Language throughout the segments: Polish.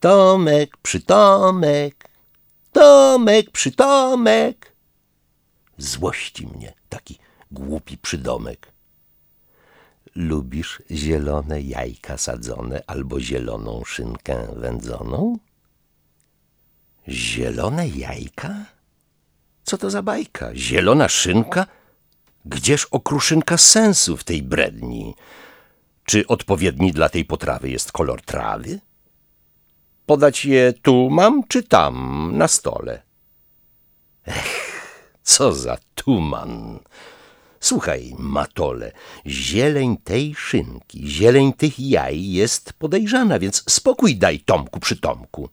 Tomek, przytomek, Tomek, przytomek. Złości mnie taki głupi przydomek. Lubisz zielone jajka sadzone albo zieloną szynkę wędzoną? Zielone jajka? Co to za bajka? Zielona szynka? Gdzież okruszynka sensu w tej bredni? Czy odpowiedni dla tej potrawy jest kolor trawy? Podać je tu mam, czy tam, na stole? Co za tuman! Słuchaj, matole, zieleń tej szynki, zieleń tych jaj jest podejrzana, więc spokój daj, Tomku, przytomku.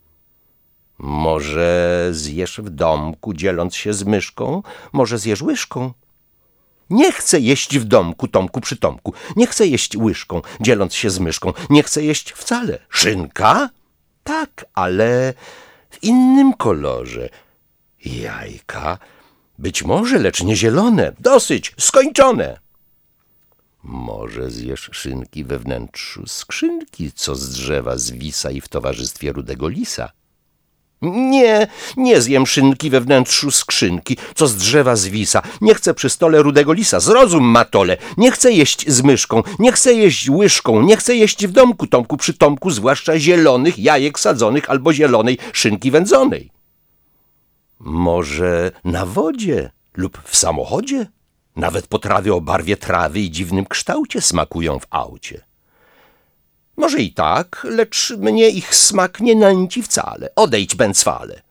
Może zjesz w domku, dzieląc się z myszką, może zjesz łyżką. Nie chcę jeść w domku, Tomku, przytomku, nie chcę jeść łyżką, dzieląc się z myszką, nie chcę jeść wcale. Szynka? Tak, ale w innym kolorze. Jajka? Być może, lecz nie zielone. Dosyć, skończone. Może zjesz szynki we wnętrzu skrzynki, co z drzewa zwisa i w towarzystwie rudego lisa. Nie, nie zjem szynki we wnętrzu skrzynki, co z drzewa zwisa. Nie chcę przy stole rudego lisa. Zrozum, matole. Nie chcę jeść z myszką, nie chcę jeść łyżką, nie chcę jeść w domku, Tomku, przytomku, zwłaszcza zielonych jajek sadzonych albo zielonej szynki wędzonej. Może na wodzie lub w samochodzie? Nawet potrawy o barwie trawy i dziwnym kształcie smakują w aucie. Może i tak, lecz mnie ich smak nie nęci wcale. Odejdź, bęcwale.